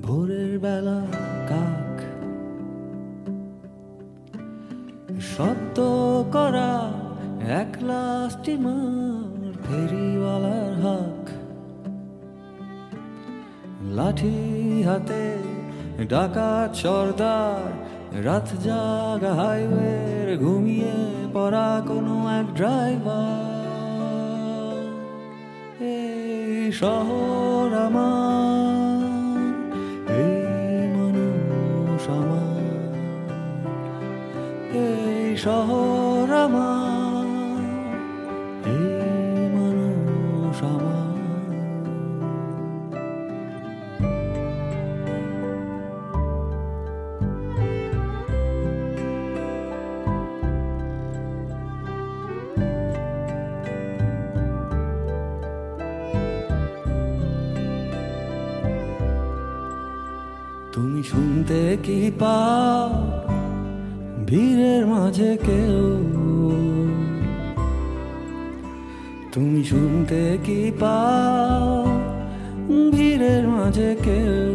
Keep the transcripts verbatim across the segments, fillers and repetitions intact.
ভোরের বেলা কাক শব্দ করা একলা স্টিমার ফেরিওয়ালার হাক লাঠি হাতে ডাকাত সর্দার রাত জাগা হাইওয়ের ঘুমিয়ে পড়া কোনো এক ড্রাইভার এই শহর আমার এই মানুষ আমার এই শহর আমার এই মানুষ আমার তুমি শুনতে কি পাও ভিড়ের মাঝে কেউ তুমি শুনতে কি পাও ভিড়ের মাঝে কেউ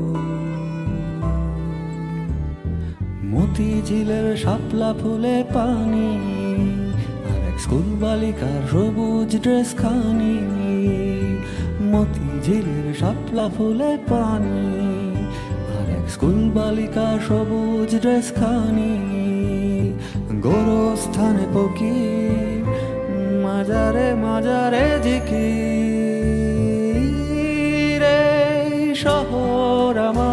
মতিঝিলের শাপলা ফুলে পানি আর এক স্কুল বালিকার সবুজ ড্রেস খানি মতিঝিলের শাপলা ফুলে পানি স্কুল বালিকা সবুজ ড্রেস খানি গোরস্থানে পকি মাজারে মাজারে জিকির রে শহর আমার